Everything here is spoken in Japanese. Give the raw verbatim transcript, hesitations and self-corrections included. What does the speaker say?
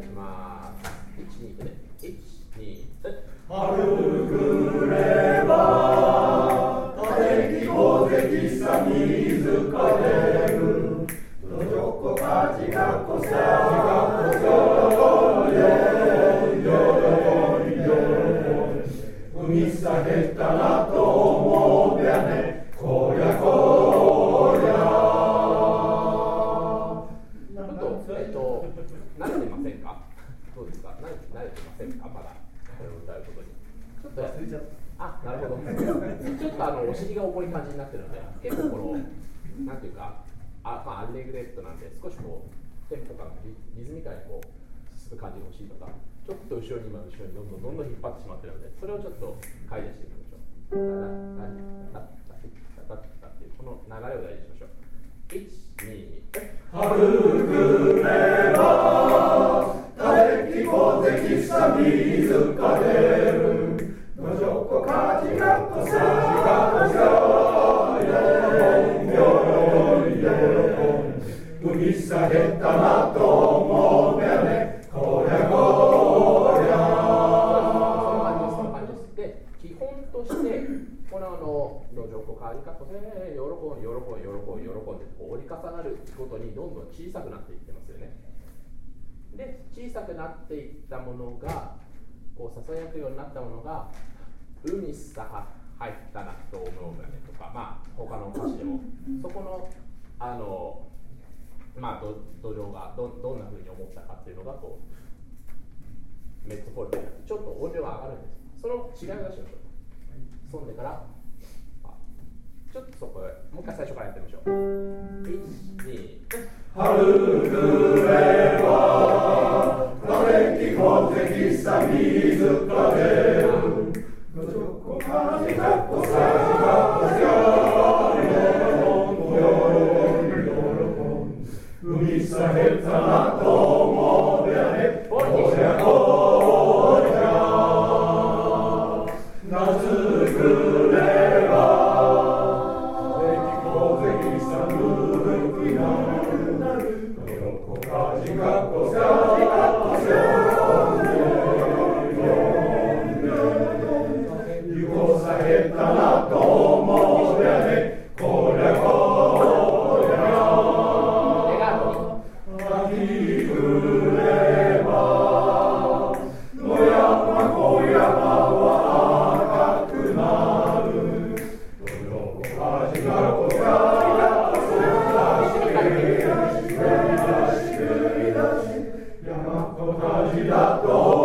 きます。いち、に、ね。いち、に、 春来れば風き小関さ水かれるどじょこかじがこさよろよよよ海さへったなと思うやねこりゃこりゃちょっと、えっと、慣れてませんか？どうですか？慣れて、慣れてませんか？まだこれを歌うことに。ちょっと忘れちゃった。あ、なるほど。ちょっとあのお尻が重い感じになってるので、結構このなんていうか、あ、まあアレグレットなんで少しこうテンポ感リ、リズミカルにこう進む感じが欲しいとか、ちょっと後ろに今後ろにどんどんどんどん引っ張ってしまってるので、それをちょっと解除していきましょう。タタタタタタタっていうこの流れを大事にしましょう。いち、に、 春来れば風き小関さ水かれるどじょこかじがこさがこさよよよ海さへったなと思うやねこりゃこりゃその感じです。で、基本としてこのあのどじょこかじがこさ喜ん喜ん喜ん喜んで折り重なるごとにどんどん小さくなっていってますよね。で、小さくなっていったものがこうささやくようになったものが海さ入ったなと思うよねとか、まあ他の歌詞でもそこのあのまあど土壌が ど, どんな風に思ったかっていうのがこうメットフォルテになってちょっと音量が上がるんです。その違いを出しましょう。そんでからちょっとそこへもう一回最初からやってみましょう。いち、に、 春来れば風き小関さ水かれるどじょこかじがこさがこさ海さへったなと思うやねこりゃこりゃ夏来ればだと